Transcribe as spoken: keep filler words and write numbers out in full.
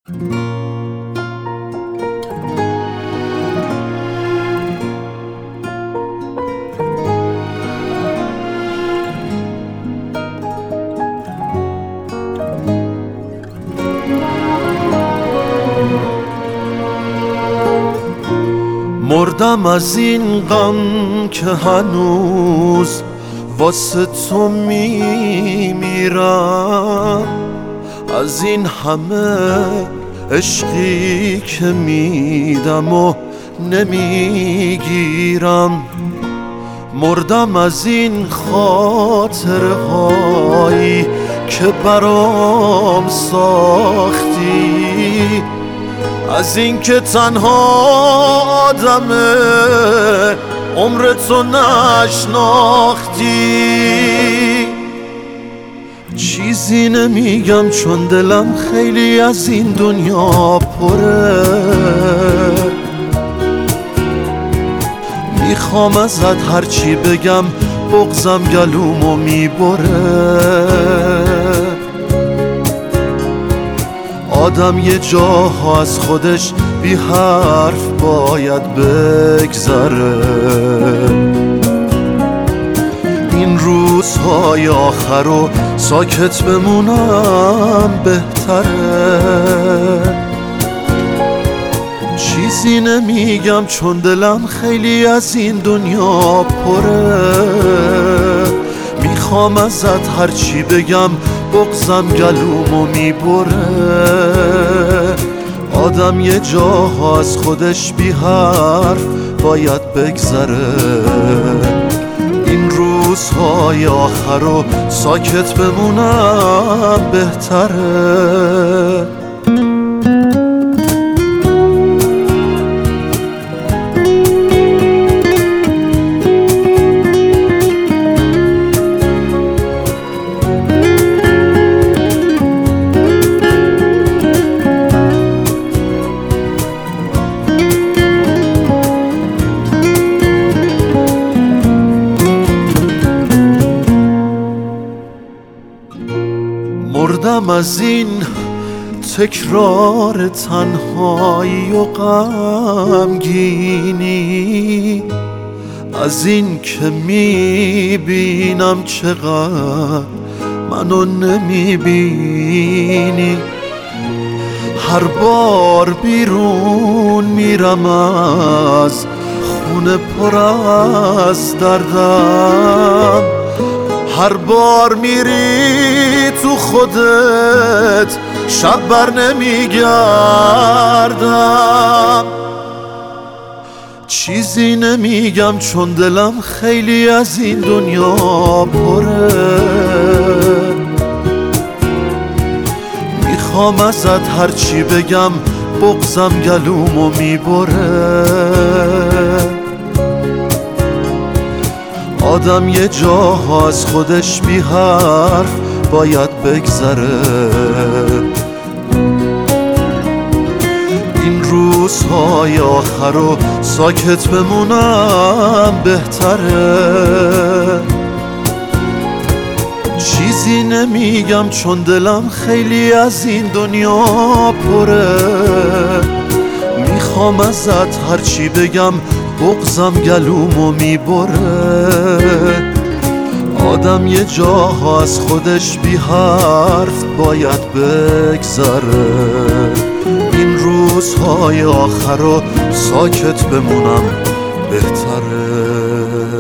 مردم از این غم که هنوز واسه تو میمیرم، از این همه عشقی که میدم و نمیگیرم. مردم از این خاطره هایی که برام ساختی، از این که تنها آدمه عمر تو نشناختی. چیزی نمیگم چون دلم خیلی از این دنیا پره، میخوام ازت هرچی بگم بغضم گلومو میبره. آدم یه جاها از خودش بی حرف باید بگذره، این روزهای آخر رو ساکت بمونم بهتره. چیزی نمیگم چون دلم خیلی از این دنیا پره، میخوام ازت هرچی بگم بغضم گلومو میبره. آدم یه جاها از خودش بی حرف باید بگذره، این روزهای آخر رو ساکت بمونم بهتره. مردم از این تکرار تنهایی و غمگینی، از این که میبینم چقدر منو نمیبینی. هر بار بیرون میرم از خونه پر از دردم، هر بار میری تو خودت شب بر نمیگردم. چیزی نمیگم چون دلم خیلی از این دنیا پره، میخوام ازت هرچی بگم بغضم گلومو میبره. آدم یه جاها از خودش بی حرف باید بگذره، این روزهای آخر رو ساکت بمونم بهتره. چیزی نمیگم چون دلم خیلی از این دنیا پره، میخوام ازت هرچی بگم بغضم گلومو میبره. آدم یه جاها از خودش بی حرف باید بگذره، این روزهای آخر رو ساکت بمونم بهتره.